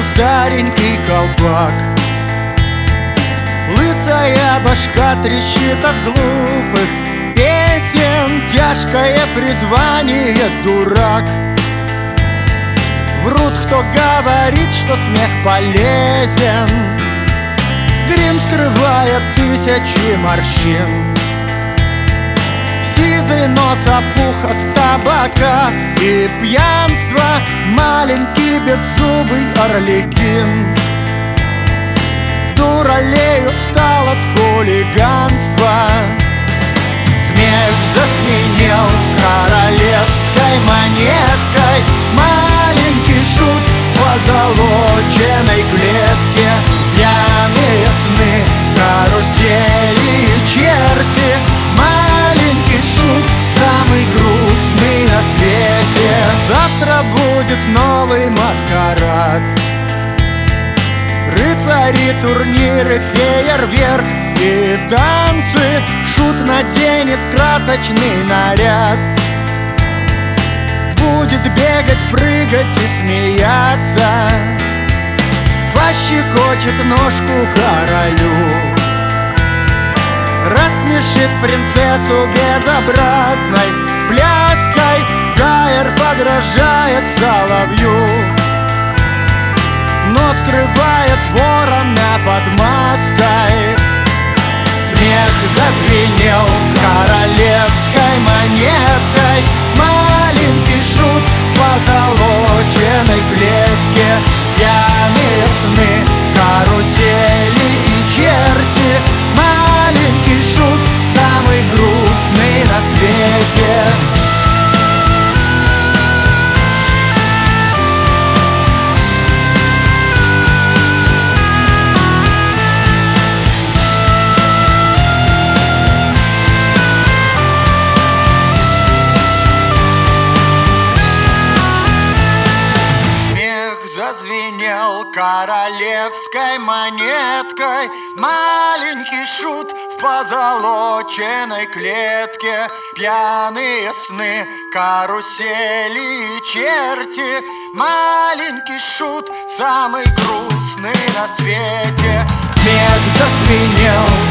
старенький колпак. Лысая башка трещит от глупых песен, тяжкое призвание дурак. Врут, кто говорит, что смех полезен. Грим скрывает тысячи морщин. Сизый нос опух от табака и пьянства, маленький беззубый орликин. Дуралей устал от хулиганства. Смех зазвенел королевской монеткой. Маленький шут в позолоченной клетке. Пьяные сны, карусели и черти. Маленький шут, самый грустный на свете. Завтра будет новый маскарад. Рыцари, турниры, фейерверк и танцы. Шут наденет красочный наряд. Будет бегать, прыгать и смеяться. Пощекочет ножку королю. Рассмешит принцессу безобразной пляской. Гайер подражает соловью, но скрывает ворона под маской. Смех зазвенел королевской монеткой. Маленький шут в позолоченной клетке. Пьяные сны, карусели и черти. Маленький шут, самый грустный на свете. Зазвенел королевской монеткой. Маленький шут в позолоченной клетке. Пьяные сны, карусели и черти. Маленький шут, самый грустный на свете. Смех зазвенел